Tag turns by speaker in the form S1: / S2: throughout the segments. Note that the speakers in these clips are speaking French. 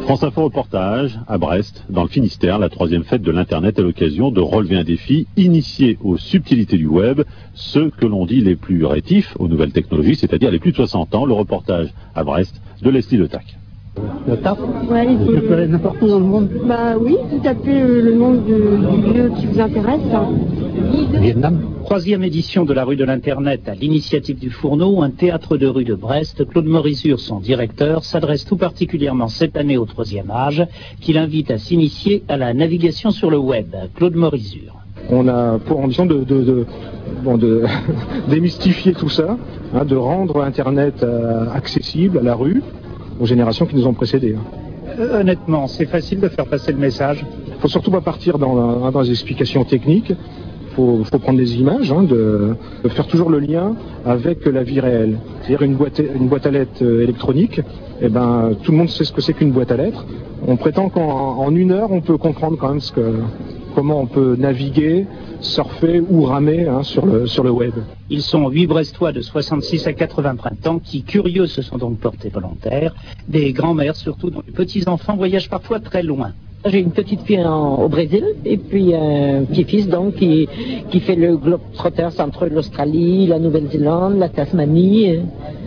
S1: France Info reportage à Brest, dans le Finistère, la 3e fête de l'Internet est l'occasion de relever un défi initié aux subtilités du web, ceux que l'on dit les plus rétifs aux nouvelles technologies, c'est-à-dire les plus de 60 ans. Le reportage à Brest de Leslie Le Tac.
S2: Le TAP,
S3: ouais,
S2: je peux aller n'importe où dans le monde.
S3: Bah oui, vous tapez le nom du lieu qui vous intéresse.
S2: Vietnam.
S4: 3e édition de la rue de l'Internet à l'initiative du Fourneau, un théâtre de rue de Brest. Claude Morizur, son directeur, s'adresse tout particulièrement cette année au 3e âge, qui l'invite à s'initier à la navigation sur le web. Claude Morizur.
S5: On a pour ambition de démystifier tout ça, de rendre Internet accessible à la rue, aux générations qui nous ont précédés.
S4: Honnêtement, c'est facile de faire passer le message.
S5: Il ne faut surtout pas partir dans les explications techniques. Il faut prendre des images, de faire toujours le lien avec la vie réelle. C'est-à-dire une boîte à lettres électronique, tout le monde sait ce que c'est qu'une boîte à lettres. On prétend qu'en 1 heure, on peut comprendre quand même comment on peut naviguer, surfer ou ramer sur le web.
S4: Ils sont 8 Brestois de 66 à 80 printemps qui, curieux, se sont donc portés volontaires. Des grands-mères surtout, dont les petits-enfants voyagent parfois très loin.
S6: J'ai une petite fille au Brésil et puis un petit-fils donc qui fait le globe-trotters entre l'Australie, la Nouvelle-Zélande, la Tasmanie.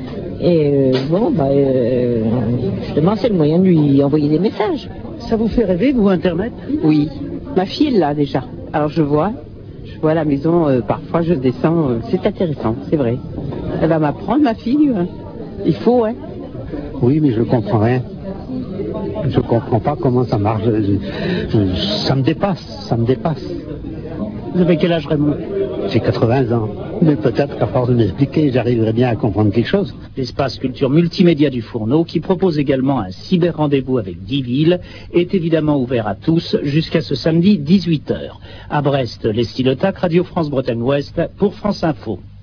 S6: Justement, c'est le moyen de lui envoyer des messages.
S4: Ça vous fait rêver, vous, Internet?
S7: Oui. Ma fille est là déjà. Alors je vois à la maison, parfois je descends, c'est intéressant, c'est vrai. Elle va m'apprendre, ma fille. Il faut, ouais.
S2: Oui, mais je ne comprends rien. Je ne comprends pas comment ça marche. Ça me dépasse.
S4: Vous avez quel âge, Raymond?
S2: J'ai 80 ans. Mais peut-être qu'à force de m'expliquer, j'arriverai bien à comprendre quelque chose.
S4: L'espace culture multimédia du Fourneau, qui propose également un cyber-rendez-vous avec 10 villes, est évidemment ouvert à tous jusqu'à ce samedi 18h. À Brest, Leslie Le Tac, Radio France Bretagne Ouest, pour France Info.